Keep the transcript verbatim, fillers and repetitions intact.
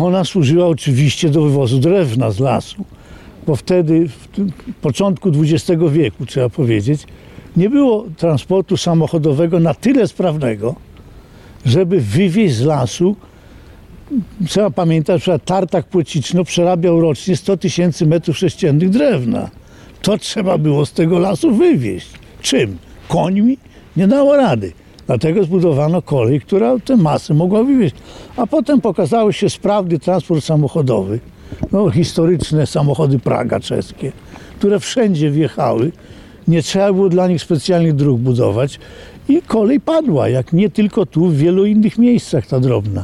Ona służyła oczywiście do wywozu drewna z lasu, bo wtedy, w tym początku dwudziestego wieku, trzeba powiedzieć, nie było transportu samochodowego na tyle sprawnego, żeby wywieźć z lasu. Trzeba pamiętać, że Tartak Płociczno przerabiał rocznie sto tysięcy metrów sześciennych drewna. To trzeba było z tego lasu wywieźć. Czym? Końmi? Nie dało rady. Dlatego zbudowano kolej, która tę masę mogła wywieźć. A potem pokazały się sprawny transport samochodowy. No, historyczne samochody Praga czeskie, które wszędzie wjechały. Nie trzeba było dla nich specjalnych dróg budować. I kolej padła, jak nie tylko tu, w wielu innych miejscach ta drobna.